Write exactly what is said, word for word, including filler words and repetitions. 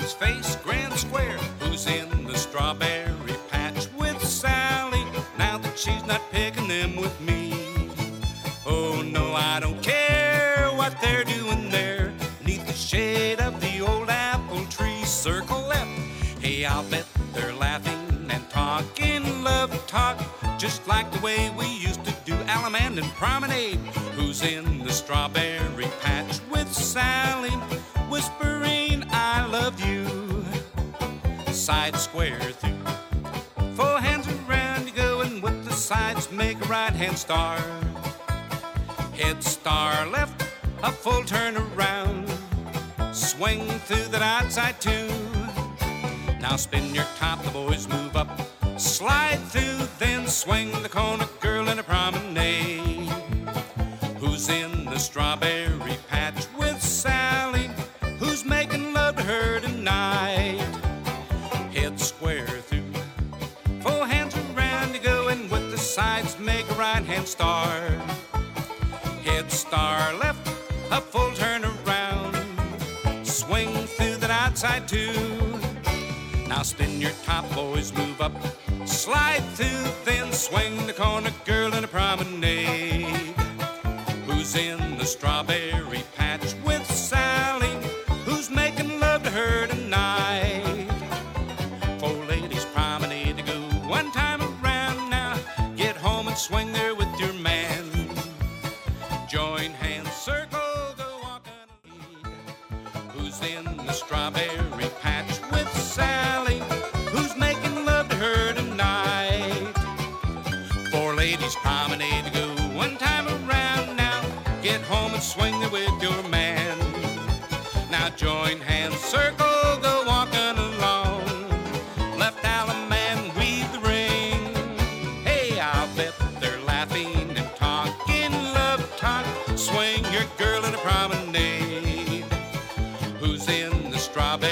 Sides, face, grand square. Who's in the strawberry patch with Sally? Now that she's not picking them with me. Oh no, I don't care what they're doing there, neath the shade of the old apple tree. Circle left, hey, I'll bet they're laughing and talking love talk, just like the way we used to do Alamand and Promenade. Who's in the strawberry patch with Sally, whispering I love you? Side square through, four hands around you go, and with the sides make a right hand star. Head star left, a full turn around, swing through that outside too. Now spin your top, the boys move up, slide through, then swing the corner, girl in a promenade. Who's in the strawberry patch with Sally? Who's making love to her tonight? Head square through, four hands around you go, and with the sides make a right hand star. Head star left, a full turn around, swing through that outside too. Now spin your top, boys move up, slide through, then swing the corner, girl in a promenade. Who's in the strawberry patch with Sally? Who's making love to her tonight? Four ladies promenade to go one time around now. Get home and swing there with your man. Join hands, circle, go walking. Who's in the strawberry patch with Sally? Who's making love to her tonight? Four ladies promenade to go one time around now. Get home and swing there with your man. Now join hands, circle, go walking along. Left Alamand, weave the ring. Hey, I'll bet they're laughing and talking love talk. Swing your girl in a promenade. Who's in the strawberry